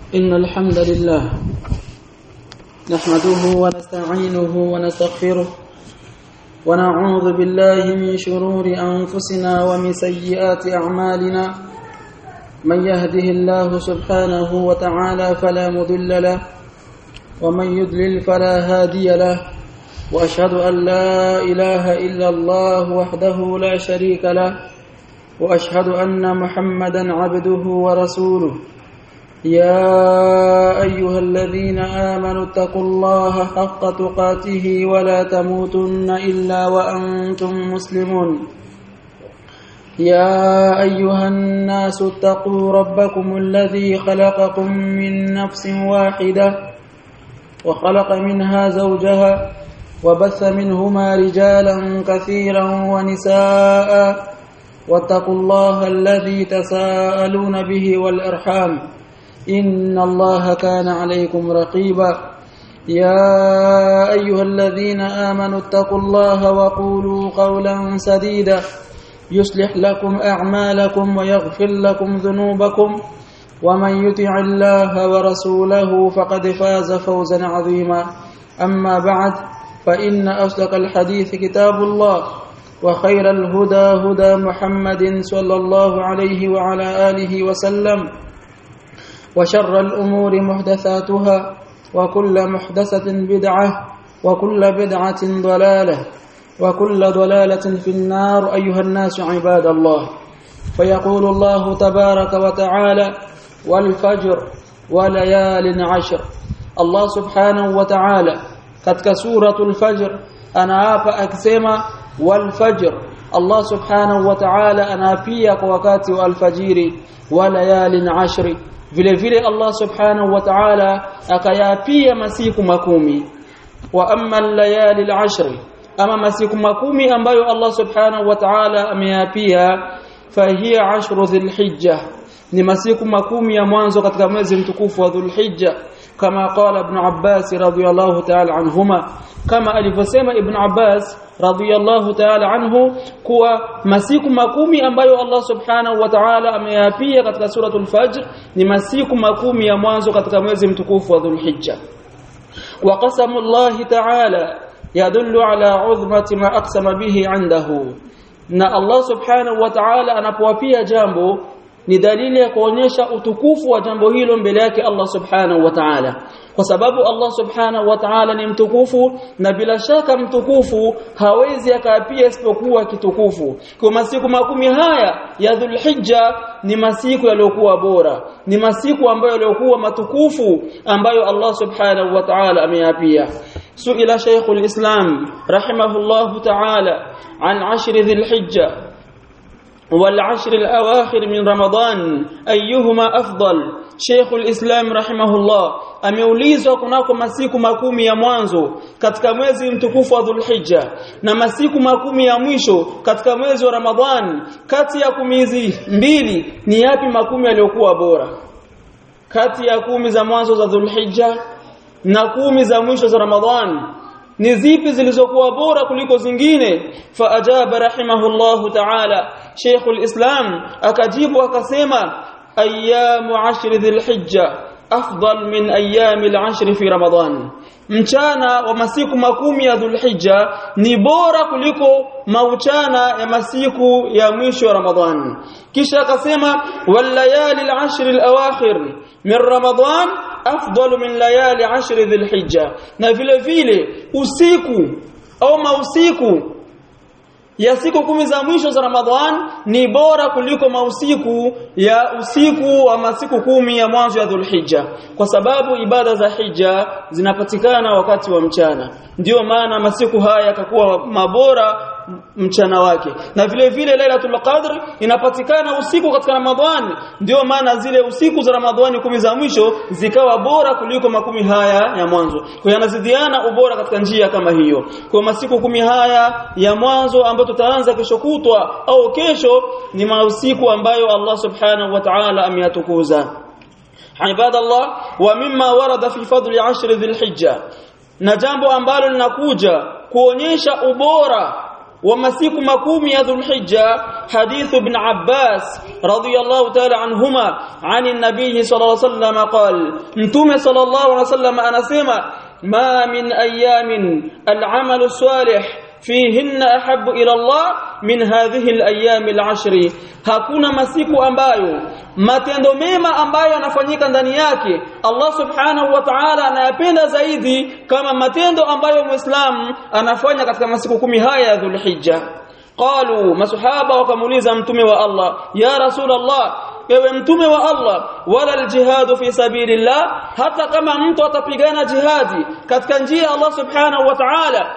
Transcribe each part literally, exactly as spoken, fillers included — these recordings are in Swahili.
إن الحمد لله نحمده ونستعينه ونستغفره ونعوذ بالله من شرور أنفسنا ومن سيئات أعمالنا من يهده الله سبحانه وتعالى فلا مضل له ومن يضلل فلا هادي له وأشهد أن لا إله إلا الله وحده لا شريك له وأشهد أن محمدا عبده ورسوله يا أيها الذين آمنوا اتقوا الله حق تقاته ولا تموتن إلا وأنتم مسلمون يا أيها الناس اتقوا ربكم الذي خلقكم من نفس واحدة وخلق منها زوجها وبث منهما رجالا كثيرا ونساء واتقوا الله الذي تساءلون به والأرحام إن الله كان عليكم رقيبا يا أيها الذين آمنوا اتقوا الله وقولوا قولا سديدا يصلح لكم أعمالكم ويغفر لكم ذنوبكم ومن يطع الله ورسوله فقد فاز فوزا عظيما أما بعد فإن أصدق الحديث كتاب الله وخير الهدى هدى محمد صلى الله عليه وعلى آله وسلم وشر الأمور محدثاتها وكل محدثة بدعة وكل بدعة ضلالة وكل ضلالة في النار أيها الناس عباد الله فيقول الله تبارك وتعالى والفجر وليال عشر الله سبحانه وتعالى katika suratul fajr anaapa akisema wal fajr Allah subhanahu wa ta'ala anaapia kwa wakati wa alfajiri wa layalin ashri vile vile Allah subhanahu wa ta'ala akayapia masiku makumi wa amma al-layali al-ashri ama masiku makumi ambayo Allah subhanahu wa ta'ala ameyapia fahiya ashru dhulhijja ni masiku makumi ya mwanzo katika mwezi mtukufu wa dhulhijja kama qala ibn Abbas radhiyallahu ta'ala anhuma kama alivyosema ibn Abbas radhiyallahu ta'ala anhu kuwa masiku makumi ambayo Allah subhanahu wa ta'ala ameyapia katika suratul fajr ni masiku makumi ya mwanzo katika mwezi mtukufu wa dhulhijja wa qasamu Allah ta'ala yadullu ala uzmati ma aqsama bihi 'indahu na Allah subhanahu wa ta'ala anapowapia jambo ni dalili ya kuonyesha utukufu wa jambo hilo mbele yake Allah subhanahu wa ta'ala kwa sababu Allah subhanahu wa ta'ala ni mtukufu na bila shaka mtukufu hawezi akaapia isipokuwa kitukufu kwa masiku makumi haya ya Dhulhijja ni masiku yaliyokuwa bora ni masiku ambayo yaliokuwa matukufu ambayo Allah subhanahu wa ta'ala ameapia suila Sheikhul Islam rahimahullahu ta'ala an ashri Dhulhijja والعشر الأواخر من رمضان أيهما أفضل شيخ الإسلام رحمه الله ameulizwa kunako masiku makumi ya mwanzo katika mwezi mtukufu wa Dhulhijja na masiku makumi ya mwisho katika mwezi wa Ramadhan kati ya kumi hizi mbili ni yapi makumi yaliyokuwa bora kati ya kumi za mwanzo za Dhulhijja na kumi za mwisho za Ramadhan ni zipi zilizokuwa bora kuliko zingine fa ajaba rahimahullahu ta'ala Sheikhul Islam akajibu akasema ayyamu ashri dhulhijja afdal min ayyamil ashri fi Ramadhan mchana wa masiku makumi ya Dhulhijja ni bora kuliko mauchana ya masiku ya mwisho wa Ramadhan kisha akasema wal layali al ashri al awakhir min Ramadhan afdal min layali ashri Dhulhijja na vile vile usiku au mausiku ya siku kumi za mwisho za Ramadhan ni bora kuliko mausiku ya usiku wa masiku kumi ya mwanzo ya Dhulhijja kwa sababu ibada za hija zinapatikana wakati wa mchana ndio maana masiku haya yakakuwa mabora mchana wake na vile vile Lailatul Qadr inapatikana usiku katika Ramadhani ndio maana zile usiku za Ramadhani kumi za mwisho zikawa bora kuliko makumi haya ya mwanzo kwa yanazidiana ubora katika njia kama hiyo kwa masiku kumi haya ya mwanzo ambayo tutaanza kesho kutwa au kesho ni mausiku ambayo Allah subhanahu wa ta'ala ameyatukuza ibadallah wa mimma warada fi fadli ashri dhulhijja na jambo ambalo linakuja kuonyesha ubora wa masiku makumi ya Dhulhijja hadith ibn Abbas radiyallahu ta'ala anhuma ani nabii sallallahu alayhi wasallam qala mtume sallallahu alayhi wasallam anasema ma min ayamin al-amalu salih fihinna ahabbu ila Allah min hadhihi al-ayyam al-ashr hakuna masiku ambayo matendo mema ambayo yanafanyika ndani yake Allah subhanahu wa ta'ala anayapenda zaidi kama matendo ambayo muislamu anafanya katika masiku kumi haya ya Dhulhijja. Qalu masahaba wakamuuliza mtume wa Allah ya rasulullah ewe mtume wa Allah wala aljihadu fi sabilillah hata kama mtu atapigana jihadi katika njia ya Allah subhanahu wa ta'ala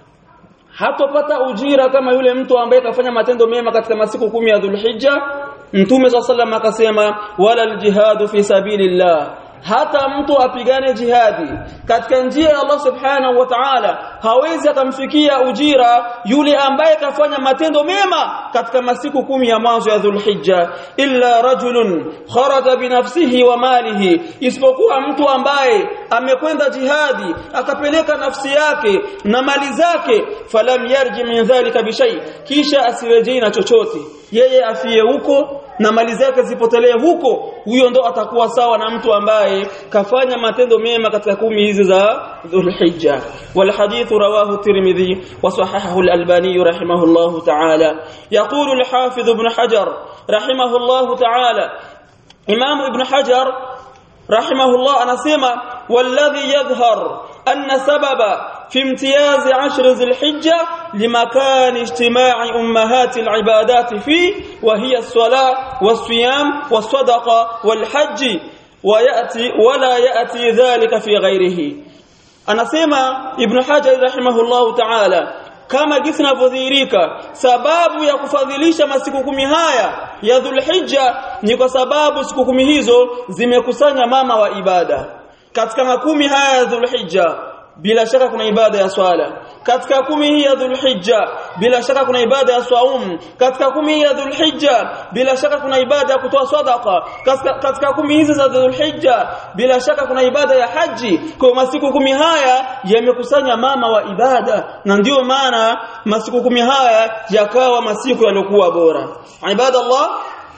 hatopata ujira kama yule mtu ambaye kafanya matendo mema katika masiku kumi ya Dhulhijja. Mtume صلى الله عليه وسلم akasema wala aljihadu fi sabilillah hata mtu apigane jihadi katika njia ya Allah subhanahu wa ta'ala hawezi akamfikia ujira yule ambaye kafanya matendo mema katika masiku kumi ya mwanzo ya Dhulhijja illa rajulun kharaja binafsihi wa malihi isipokuwa mtu ambaye amekwenda jihadi akapeleka nafsi yake na mali zake falam yarji min dhalika bishay kisha asirejee na chochote yeye afie huko na mali zake zipotelee huko huyo ndo atakuwa sawa na mtu ambaye kafanya matendo mema katika kumi hizi za Dhulhijja. Wal hadith rawahu Tirmidhi wa sahahahu al-Albani rahimahullahu ta'ala. Yaqulu al-Hafidh Ibn Hajar rahimahullahu ta'ala Imam Ibn Hajar rahimahullah anasema walladhi yadhhar anna sababa في امتياز عشر ذي الحجة لمكان اجتماع أمهات العبادات فيه وهي الصلاة والصيام والصدقة والحج ويأتي ولا يأتي ذلك في غيره. أنا سيما ابن حجر رحمه الله تعالى kama jinsi inavyodhihirika sababu ya kufadhilisha masiku kumi haya ya Dhulhijja ni kwa sababu siku kumi hizo zimekusanya mama wa ibada. Katika makumi haya ya Dhulhijja bila shaka kuna ibada ya swala, katika kumi hii ya Dhulhijja bila shaka kuna ibada ya saum, katika kumi hii ya Dhulhijja bila shaka kuna ibada ya kutoa sadaqa, katika, katika kumi hizi za Dhulhijja bila shaka kuna ibada ya haji. Kwa masiku kumi haya yamekusanya mama wa ibada na ndio maana masiku kumi haya yakawa masiku yaliokuwa bora. Ibadallah,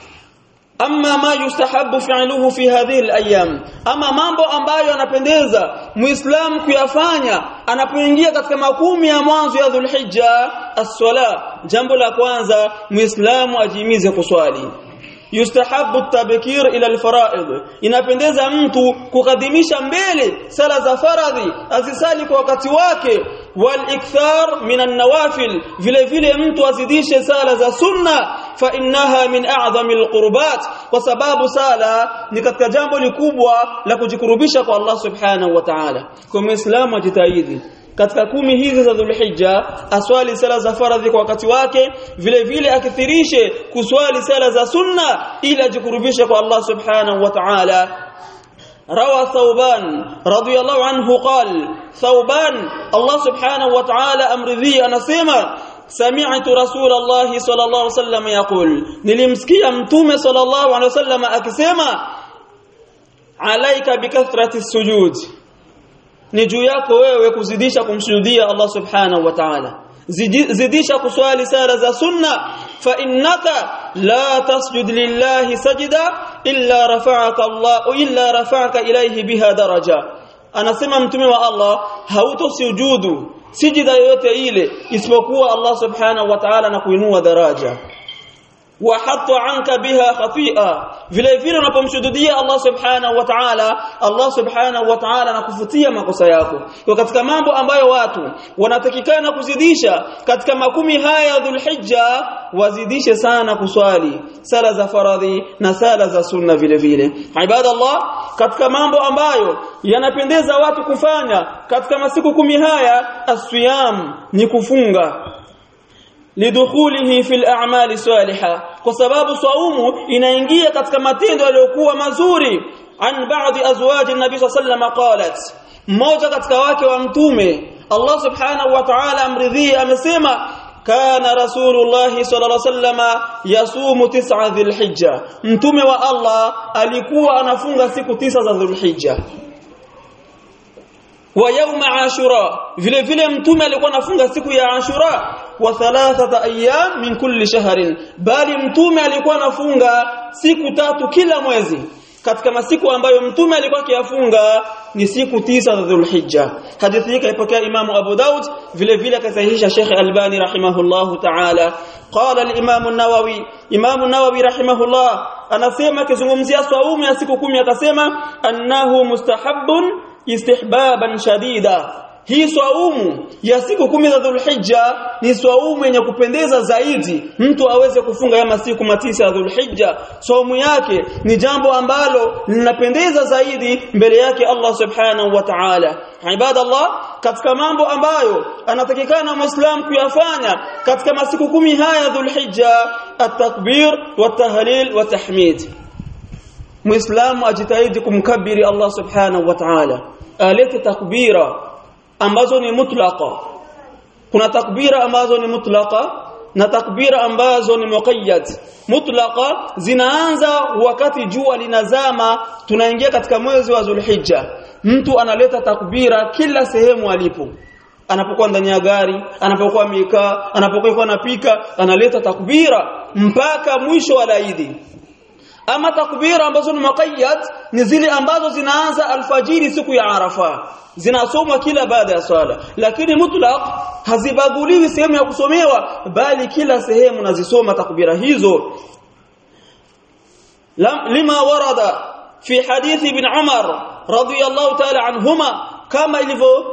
amma ma yustahabbu fi'luhu fi hadhihi al-ayyam, ama mambo ambayo yanapendeza muislamu kuyafanya anapoingia katika makumi ya mwanzo ya Dhulhijja, as-sala. Jambo la kwanza muislamu ajimize kuswali. Yustahabbu at-tabkir ila al-fara'id, inapendeza mtu kukadimisha mbele sala za faradhi azisali kwa wakati wake. Wal ikthar min an-nawafil, vile vile mtu azidishe sala za sunna, fa innaha min a'zami al-qurbat, kwa sababu sala ni katika jambo likubwa la kujikurubisha kwa Allah subhanahu wa ta'ala. Kwa muislamu ajitahidi katika kumi hizi za Dhulhijja aswali sala za faradhi kwa wakati wake, vile vile akithirishe kuswali sala za sunna ili ajikurubishe kwa Allah subhanahu wa ta'ala. روى ثوبان رضي الله عنه قال ثوبان الله سبحانه وتعالى أمر ذي أنا سيما سمعت رسول الله صلى الله عليه وسلم يقول نلمسكي أمتوم صلى الله عليه وسلم أكسيما عليك بكثرة السجود, ni juu yako wewe kuzidisha kumsujudia Allah subhanahu wa ta'ala, zidisha kuswali sala za sunna. Fa innaka la tasjud lillahi sajda illa rafa'aka Allah illa rafa'aka ilayhi biha daraja. Anasema mtume wa Allah, hautosujudu sijida yoyote ile isipokuwa Allah subhanahu wa ta'ala na kuinua daraja. Wa hatta anka biha khati'a, vile vile unapomshuhudia Allah subhanahu wa ta'ala, Allah subhanahu wa ta'ala anakufutia makosa yako. Kwa katika mambo ambayo watu wanatakikana kuzidisha katika makumi haya ya Dhulhijja, wazidishe sana kuswali sala za faradhi na sala za sunna vile vile. Ibadallah, katika mambo ambayo yanapendeza watu kufanya katika masiku kumi haya, as-siyam ni kufunga, lidukhulihi fil a'mali salihah, kwa sababu saumu inaingia katika matendo yaliyokuwa mazuri. An ba'di azwaji an-nabi sallallahu alayhi wasallam qalat, mmoja katika wake wa mtume Allah subhanahu wa ta'ala amridhi amesema, kana rasulullah sallallahu alayhi wasallam yasumu tis'a dhulhijja, mtume wa Allah alikuwa anafunga siku tisa za Dhulhijja. Wa yawm ashura, vile vile mtume alikuwa anafunga siku ya Ashura. wa thalathata ayyam min kulli shahrin, bali mtume alikuwa anafunga siku tatu kila mwezi. Katika masiku ambayo mtume alikuwa akiyafunga ni siku tisa za Dhulhijja. Hadithi hii kaipokea Imam Abu Daud, vile vile akasahihisha Sheikh Albani rahimahullahu ta'ala. Qala al-Imam an-Nawawi, Imam an-Nawawi rahimahullah anasema kizungumzia saumu ya siku kumi, akasema annahu mustahabbun istihbaban shadida. Hii saumu ya siku kumi za Dhulhijja ni saumu yenye kupendeza zaidi mtu aweze kufunga ya masiku matisa ya Dhulhijja. Saumu yake ni jambo ambalo linapendeza zaidi mbele yake Allah subhanahu wa ta'ala. Ibadallah, katika mambo ambayo anatakikana Muislam kuyafanya katika masiku kumi haya ya Dhulhijja, at-takbir wa tahlil wa tahmid. Muislamu ajitahidi kumkabiri Allah subhanahu wa ta'ala, alete takbira ambazo ni mutlaqa. Kuna takbira ambazo ni mutlaqa na takbira ambazo ni muqayyad. Mutlaqa zinaanza wakati jua linazama, tunaingia katika mwezi wa Dhulhijja. Mtu analeta takbira kila sehemu alipo, anapokuwa ndani ya gari, anapokuwa amekaa, anapokuwa anapika, analeta takbira mpaka mwisho wa Eid. Ama takbira ambazo ni muqayyad ni zile ambazo zinaanza alfajiri siku ya Arafa, zinasomwa kila baada ya swala. Lakini mutlaq hazibaguliwi sehemu ya kusomewa, bali kila sehemu nazisoma takbira hizo. Lima warada fi hadith ibn Umar radiyallahu ta'ala anhuma, kama ilivyo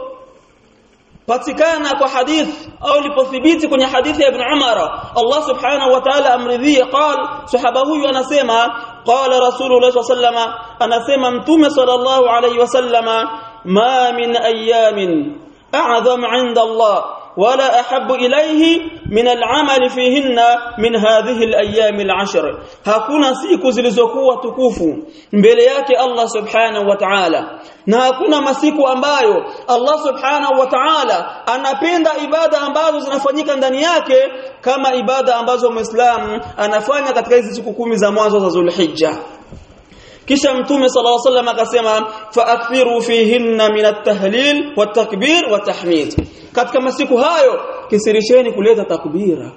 patikana kwa hadith au lipothibiti kwenye hadithi ya Ibn Umar, Allah subhanahu wa ta'ala amridhie, qal, sahaba huyu anasema qala Rasulullah sallallahu alayhi wasallam, anasema mtume sallallahu alayhi wasallam, ma min ayamin a'zam 'inda Allah wala ahabbu ilayhi min al'amal fihinna min hadhihi al-ayyam al-'ashr. Hakuna siku zilizokuwa tukufu mbele yake Allah subhanahu wa ta'ala, na hakuna masiku ambayo Allah subhanahu wa ta'ala anapenda ibada ambazo zinafanyika ndani yake kama ibada ambazo Muislamu anafanya katika hizi siku kumi za mwanzo za Dhulhijja. Kisha mtume sallallahu alaihi wasallam akasema fa akthiru fihinna min at-tahlil wat-takbir wat-tahmid. Katika masiku hayo kisirisheni kuleta takbira.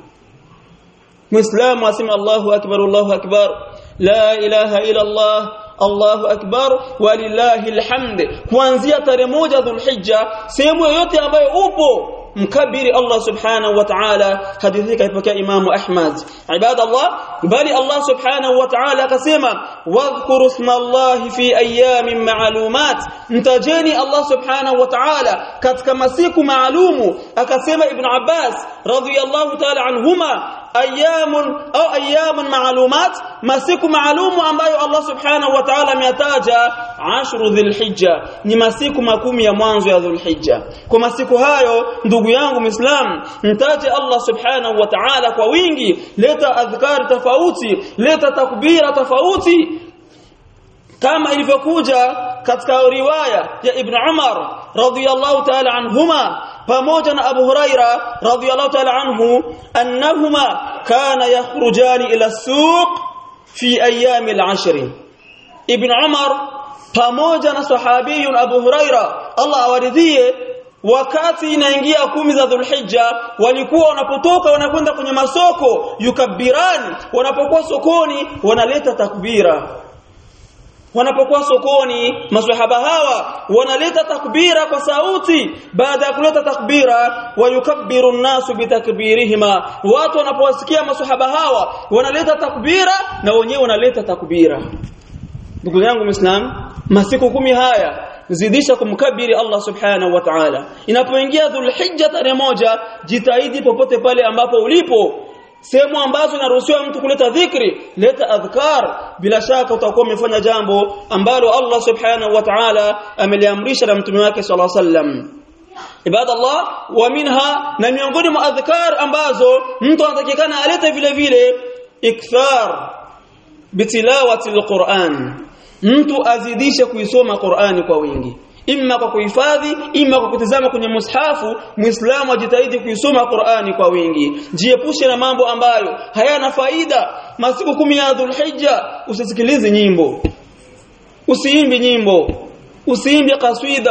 Muislamu asema Allahu akbar, Allahu akbar, la ilaha illa Allah, Allahu akbar walillahi alhamd, kuanzia tarehe moja Dhulhijja, sehemu yoyote ambayo upo mkabiri Allah subhanahu wa ta'ala. Hadithi kaipokea Imam Ahmad. Ibadallah, bali Allah subhanahu wa ta'ala akasema wadhkuru isma Allah fi ayamin ma'lumat, mtajeni Allah subhanahu wa ta'ala katika masiku maalumu. Akasema Ibn Abbas radhiyallahu ta'ala anhuma, ayamun au ayamun ma'lumat, masiku maalumu ambayo Allah subhanahu wa ta'ala ameyataja ashru Dhulhijja, ni masiku makumi ya mwanzo ya Dhulhijja. Kwa masiku hayo ndugu yangu Muislam, mtaje Allah subhanahu wa ta'ala kwa wingi, leta adhkar tofauti, leta takbira tofauti, kama ilivyokuja katika riwaya ya Ibn Umar radhiyallahu ta'ala anhuma pamoja na Abu Huraira radhiyallahu ta'ala anhu, annahuma kana yakhrujani ila as-suq fi ayyam al-ashr. Ibn Umar pamoja na sahabiyun Abu Huraira, Allah awaridhie, wakati inaingia kumi za Dhulhijja walikuwa wanapotoka wanakwenda kwenye masoko, yukabbirani, wanapokuwa sokoni wanaleta takbira. Wanapokuwa sokoni maswahaba hawa wanaleta takbira kwa sauti. Baada ya kuleta takbira, wayukabbiru an-nasu bitakbirihima, watu wanapowasikia maswahaba hawa wanaleta takbira na wenyewe wanaleta takbira. Ndugu yangu Muislam, masiku kumi haya zidisha kumkabiri Allah subhanahu wa ta'ala. Inapoingia Dhulhijja tarehe moja, jitahidi popote pale ambapo ulipo, sehemu ambazo inaruhusiwa mtu kuleta dhikri, leta adhkar. Bila shaka utakuwa umefanya jambo ambalo Allah subhanahu wa ta'ala ameliamrisha na mtume wake sallallahu alaihi wasallam. Ibadallah, wa minha, na miongoni mwa adhkar ambazo mtu anatakikana alete vile vile, ikthar bitilawati alquran, mtu azidishe kuisoma Qur'ani kwa wingi, imma kwa kuhifadhi, imma kwa kutazama kwenye mushafu. Muislamu ajitahidi kuisoma Qur'ani kwa wingi, jiepushe na mambo ambayo hayana faida. Masiku kumi ya Dhulhijja usisikilize nyimbo, usiimbe nyimbo, usiimbe kaswida,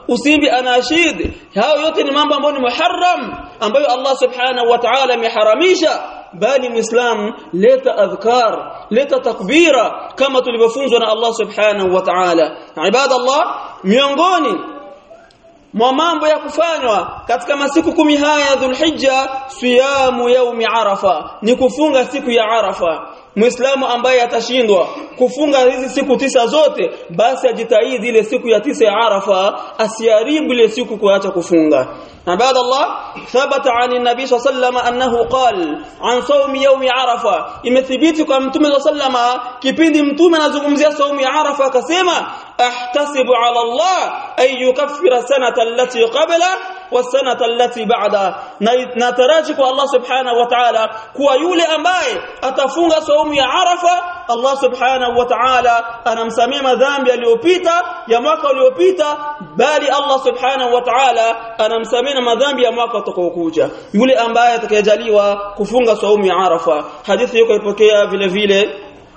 usimbi anashid. Hayo yote ni mambo ambayo ni muharram ambayo Allah subhanahu wa ta'ala ameharamisha. Bali Muislam leta adhkar, leta takbira kama tulivyofunzwa na Allah subhanahu wa ta'ala. Ibadallah, miongoni mwa mambo ya kufanywa katika masiku kumi haya ya Dhulhijja, siyamu yaumi Arafa, ni kufunga siku ya Arafa. Muislamu ambaye atashindwa kufunga hizi siku tisa zote, basi ajitahidi ile siku ya tisa ya Arafa asiharibu ile siku kuacha kufunga. عباد الله ثبت عن النبي صلى الله عليه وسلم أنه قال عن صوم يوم عرفة imethibiti kwa mtume صلى الله عليه وسلم kipindi mtume anazungumzia saumu ya Arafa akasema ahtasibu ala Allah ay yukaffira sanata allati qabla wasanata allati ba'da, nataraji kwa Allah subhanahu wa ta'ala kuwa yule ambaye atafunga saumu ya Arafa Allah subhanahu wa ta'ala anamsamia madhambi aliyopita ya mwaka uliopita, bali Allah subhanahu wa ta'ala anamsamia madhambi ya mwaka utakaokuja yule ambaye atakayejaliwa kufunga saumu ya Arafa. Hadithi hiyo ipokea vile vile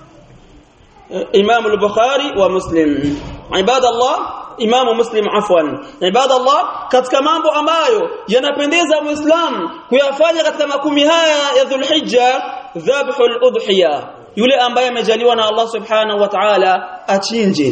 Imam al-Bukhari wa Muslim. Ibadallah, Imam Muslim afwan. Ibadallah, katika mambo ambayo yanapendeza Muislam kuyafanya katika makumi haya ya Dhulhijja, dhabhul udhiya, yule ambaye amejaliwa na Allah subhanahu wa ta'ala achinje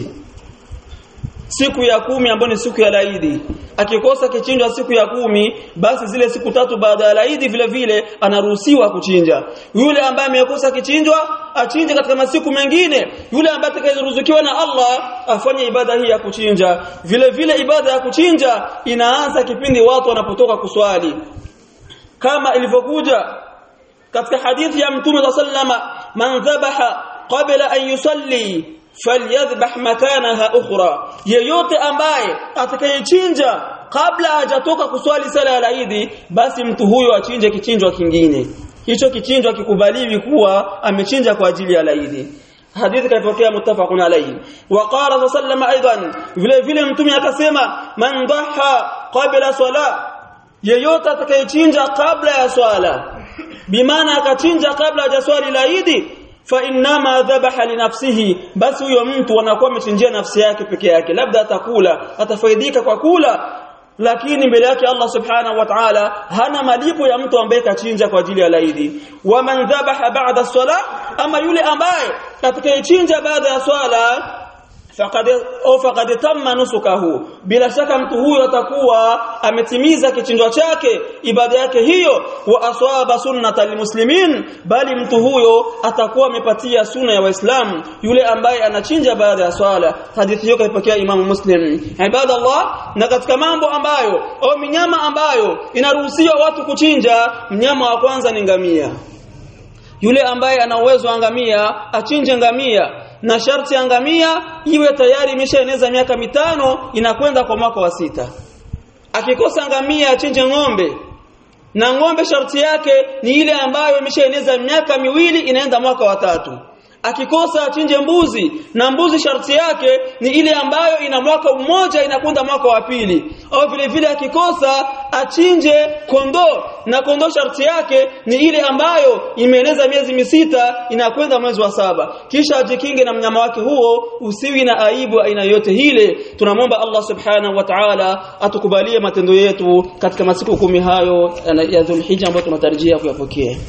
siku ya kumi ambayo ni siku ya Eid. Akikosa kichinjwa siku ya kumi, basi zile siku tatu baada ya Eid vile vile anaruhusiwa kuchinja. Yule ambaye amekosa kichinjwa achinje katika masiku mengine. Yule ambaye atakayeruzukiwa na Allah afanye ibada hii ya kuchinja. Vile vile ibada ya kuchinja inaanza kipindi watu wanapotoka kuswali, kama ilivyokuja katika hadithi ya Mtume sallallahu alayhi wasallam, man dhabaha qabla an yusalli falyadhbah makanaha ukhra, yeyote ambaye atakayechinja kabla hajatoka kuswali sala ya Eid, basi mtu huyo achinje kichinjwa kingine. Hicho kichinjwa kikubaliwi kuwa amechinja kwa ajili ya Eid. Hadithi kaipokea muttafaqun alayhi. Wa qala sallallahu aidan, vile vile mtume akasema man dhaha qabla sala, yeyote atakayechinja kabla ya swala, bimaana akachinja kabla hajaswali Eid, fa inma dhabaha li nafsihi, basi huyo mtu anakuwa amechinjia nafsi yake peke yake. Labda atakula, atafaidika kwa kula, lakini mbele yake Allah subhanahu wa ta'ala hana malipo ya mtu ambaye kachinja kwa ajili ya Eid. Wa man dhabaha ba'da as-salah, ama yule ambaye atakayechinja baada ya swala, faqad au faqad tamma nusukahu, bila shaka mtu huyo atakuwa ametimiza kichinjwa chake, ibada yake hiyo. Wa aswaba sunnata almuslimin, bali mtu huyo atakuwa amepatia sunna ya Waislamu yule ambaye anachinja baada ya swala. Hadithi hiyo kaipokea Imam Muslim. Ibadallah, na katika mambo ambayo au minyama ambayo inaruhusiwa watu kuchinja, mnyama wa kwanza ni ngamia. Yule ambaye ana uwezo wa ngamia achinje ngamia, na sharti ya ngamia iwe tayari imeshaeneza miaka mitano inakwenda kwa mwaka wa sita. Akikosa ngamia achinje ng'ombe, na ng'ombe sharti yake ni ile ambayo imeshaeneza miaka miwili inaenda mwaka wa tatu. Akikosa achinje mbuzi, na mbuzi sharti yake ni ile ambayo ina mwaka mmoja inakwenda mwaka wa pili. Au vile vile akikosa achinje kondoo, na kondoo sharti yake ni ile ambayo imeeneza miezi misita inakwenda mwezi wa saba. Kisha ajikinge na mnyama wake huo, usiwi na aibu aina yote ile. Tunamwomba Allah subhanahu wa ta'ala atukubalie matendo yetu katika masiku kumi hayo ya Dhulhijja ambayo tunatarajia kuyapokea.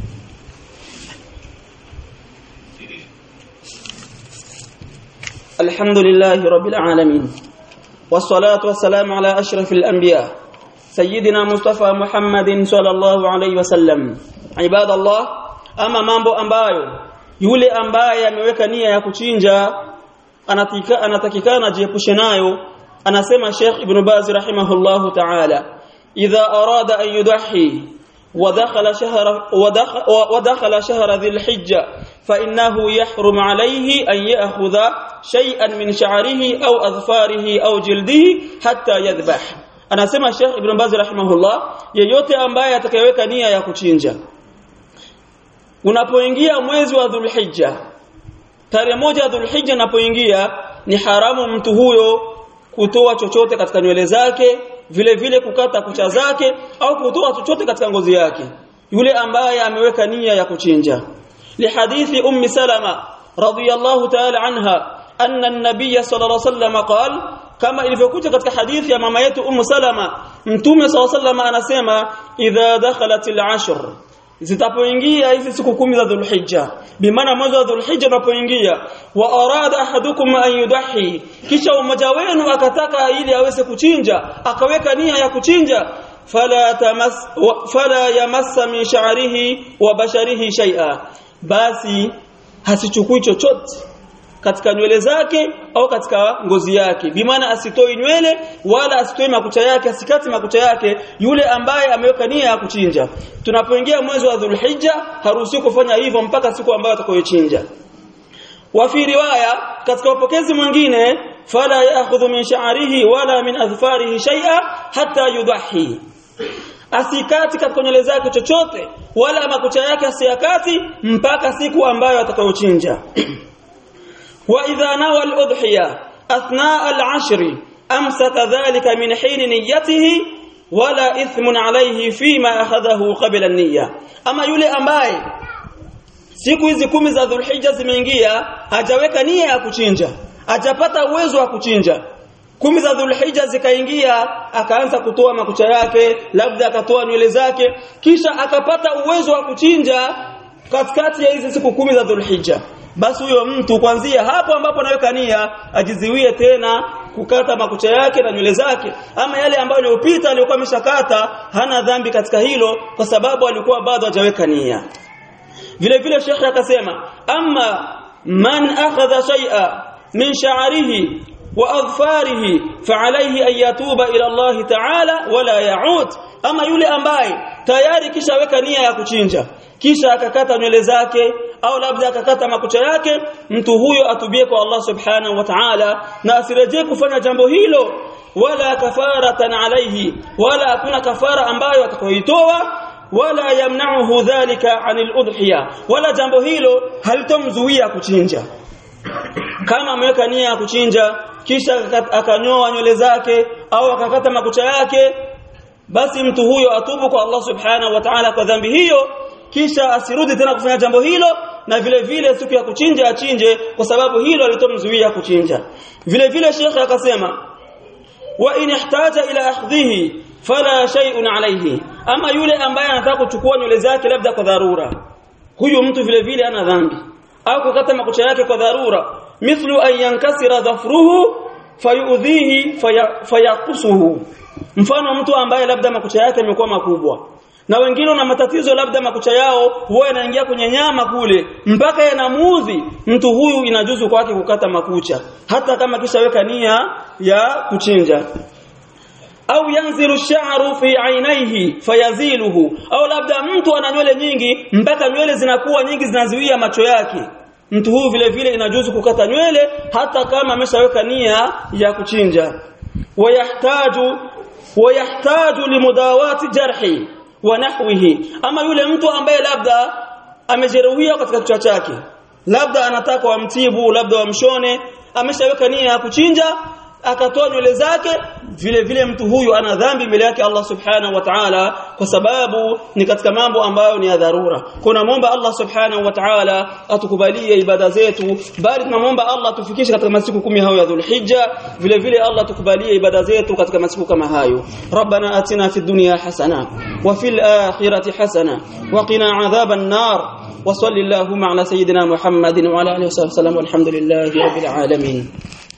الحمد لله رب العالمين، والصلاة والسلام على أشرف الأنبياء سيدنا مصطفى محمد صلى الله عليه وسلم. عباد الله, ama mambo ambayo yule ambaye ameweka nia ya kuchinja anatika anatakikana jiepushe nayo, anasema Sheikh Ibn Baz rahimahullahu ta'ala, idha arada an yudahi ودخل شهر ودخل, ودخل شهر ذي الحجة فإنه يحرم عليه أن يأخذ شيئا من شعره أو أظفاره أو جلده حتى يذبح. أنا سمع الشيخ ابن باز رحمه الله, yeyote ambaye atakayeweka nia ya kuchinja, unapoingia mwezi wa Dhulhijja, tarehe moja ya Dhulhijja unapoingia, ni haramu mtu huyo kutoa chochote katika nywele zake, vile vile kukata kucha zake, au kutoa chochote katika ngozi yake, yule ambaye ameweka nia ya kuchinja. Li hadithi ummi Salama radhiyallahu ta'ala anha anna an-nabiy sallallahu alayhi wasallam qala kama ilivyokuja katika hadithi ya mama yetu Ummu Salama, Mtume sallallahu alayhi wasallam anasema idha dakhalatil ashr, zitapoingia hizi siku kumi za Dhulhijja, bimaana mwezi wa Dhulhijja unapoingia, wa arada ahadukum an yudahi, kisha mmoja wenu akataka ili aweze kuchinja, akaweka nia ya kuchinja, fala tamas fala yamassa min sha'rihi wa basharihi shay'a, basi hasichukui chochote katika nywele zake au katika ngozi yake, bimaana asitoi nywele wala asitoi makucha yake, asikati makucha yake yule ambaye ameweka nia ya kuchinja. Tunapoingia mwezi wa Dhulhijja haruhusiwi kufanya hivyo mpaka siku ambayo atakayochinja. Wa fi riwaya, katika upokezi mwingine, fala ya'khudhu min sha'rihi wala min adfarihi shay'a hatta yudahi, asikati katika nywele zake chochote wala makucha yake asiyakati mpaka siku ambayo atakayochinja. وإذا نوى الأضحية أثناء العشر أمسك ذلك من حين نيته ولا إثم عليه فيما أخذه قبل النية. أما يولي أمباي siku hizi kumi za Dhulhijja zimeingia, hajaweka nia ya kuchinja, hajapata uwezo wa kuchinja. Kumi za Dhulhijja zikaingia, akaanza kutoa makucha yake, labda akatoa nywele zake, kisha akapata uwezo wa kuchinja katikati ya hizi siku kumi za Dhulhijja, basi huyo mtu kuanzia hapo ambapo anaweka nia ajiziwie tena kukata makucha yake na nywele zake. Ama yale ambayo aliyopita aliyokuwa ameshakata, hana dhambi katika hilo kwa sababu alikuwa bado hajaweka nia. Vile vile Sheikh akasema, amma man akhadha shay'a min sha'rihi wa adfarihi fa alayhi an yatuba ila Allah ta'ala wala ya'ud. Ama yule ambaye tayari kisha weka nia ya kuchinja, kisha akakata nywele zake au labda akakata makucha yake, mtu huyo atubie kwa Allah subhanahu wa ta'ala na asirejee kufanya jambo hilo, wala kafaratan alayhi, wala hakuna kafara ambayo atakayoitoa, wala yamna'uhu dhalika 'anil udhiya, wala jambo hilo halitomzuia kuchinja. Kama ameweka nia ya kuchinja kisha akanyoa nywele zake au akakata makucha yake, basi mtu huyo atubu kwa Allah subhanahu wa ta'ala kwa dhambi hiyo, kisha asirudi tena kufanya jambo hilo, na vile vile siku ya kuchinja achinje kwa sababu hilo litomzuia kuchinja. Vile vile Sheikh akasema, wa in ihtaja ila akhdhihi fala shay'un alayhi, ama yule ambaye anataka kuchukua nywele zake labda kwa dharura, huyu mtu vile vile ana dhambi, au kukata makucha yake kwa dharura, mithlu an yankasira dhafruhu fayudhihi fayaqusuhu, mfano mtu ambaye labda makucha yake yamekuwa makubwa, na wengine wana matatizo labda makucha yao huwa yanaingia kwenye nyama kule mpaka yanamuudhi, mtu huyu inajuzu kwake kukata makucha hata kama kisha weka nia ya kuchinja. Au yanzilu sha'ru fi ainaihi fayaziluhu, au labda mtu ana nywele nyingi mpaka nywele zinakuwa nyingi zinazuia macho yake, mtu huyu vile vile inajuzu kukata nywele hata kama ameshaweka nia ya kuchinja. Wayahtaju wayahtaju limudawati jarhi wa nahwihi, ama yule mtu ambaye labda amejeruhiwa katika kichwa chake, labda anataka wamtibu, labda wamshone, ameshaweka nia ya kuchinja akatoa nywele zake, vile vile mtu huyu ana dhambi mbele yake Allah subhanahu wa ta'ala kwa sababu ni katika mambo ambayo ni ya dharura. Tunamuomba Allah subhanahu wa ta'ala atukubalie ibada zetu, bali tunamuomba Allah tufikishe katika masiku kumi hayo ya Dhulhijja, vile vile Allah tukubalie ibada zetu katika masiku kama hayo. Rabbana atina fid dunya hasana wa fil akhirati hasana wa qina adhaban nar, wa sallallahu ala sayyidina Muhammadin wa ala alihi wa sahbihi walhamdulillahi rabbil alamin.